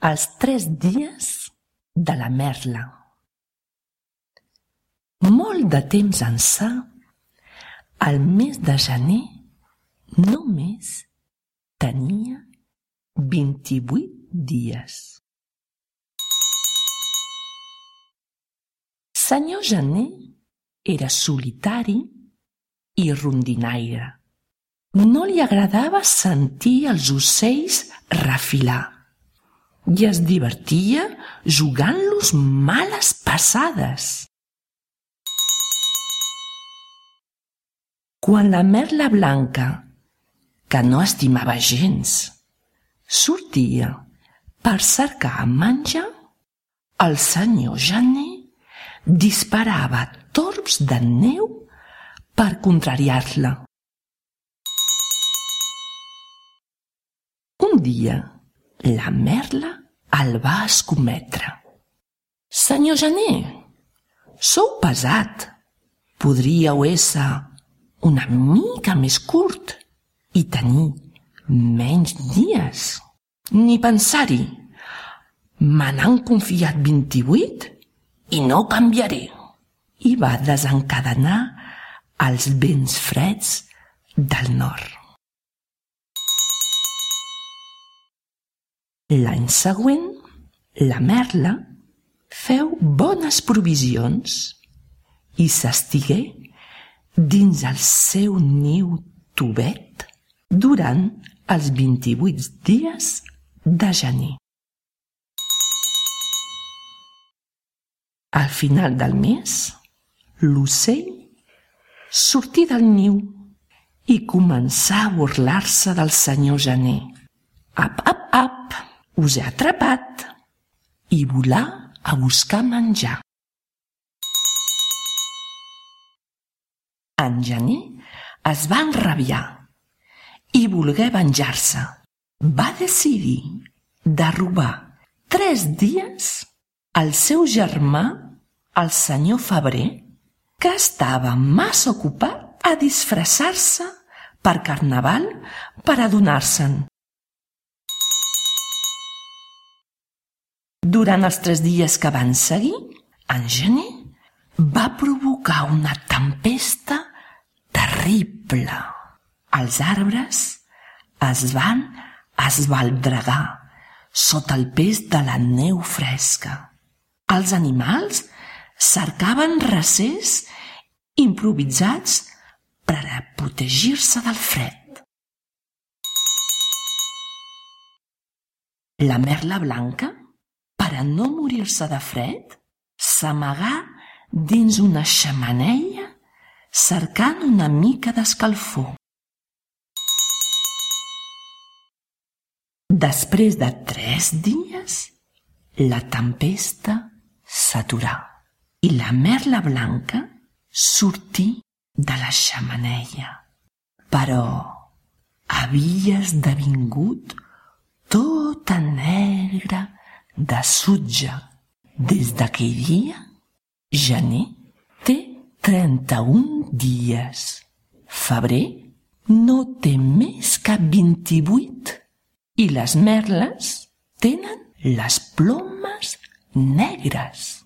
Els 3 dies de la merla. Molt de temps ençà, el mes de gener només tenia 28 dies. Senyor Gener era solitari i rondinaire. No li agradava sentir els ocells refilar i es divertia jugant-los males passades. Quan la merla blanca, que no estimava gens, sortia per cercar menjar, el senyor Gener disparava torbs de neu per contrariar-la. Un dia, la merla el va escometre. «Senyor Gener, sou pesat. Podríeu ésser una mica més curt i tenir menys dies. Ni pensar-hi. Me n'han confiat 28 i no canviaré». I va desencadenar els vents freds del nord. L'any següent, la merla feu bones provisions i s'estigué dins el seu niu tovet durant els 28 dies de gener. Al final del mes, l'ocell sortí del niu i començà a burlar-se del senyor Gener. «Ap, ap, ap, us he atrapat!» i volà a buscar menjar. En Gener es va enrabiar i volgué venjar-se. Va decidir de robar 3 dies al seu germà, el senyor Febrer, que estava massa ocupat a disfressar-se per Carnaval per adonar-se'n. Durant els 3 dies que van seguir, en Gener va provocar una tempesta terrible. Els arbres es van esbaldregar sota el pes de la neu fresca. Els animals cercaven recers improvisats per a protegir-se del fred. La merla blanca, per a no morir-se de fred, s'amagà dins una xemeneia cercant una mica d'escalfor. Després de 3 dies, la tempesta s'aturà i la merla blanca sortí de la xemeneia. Però havia esdevingut tota negra de sutge. Des d'aquell dia, Gener té 31 dies. Febrer no té més que 28 i les merles tenen les plomes negres.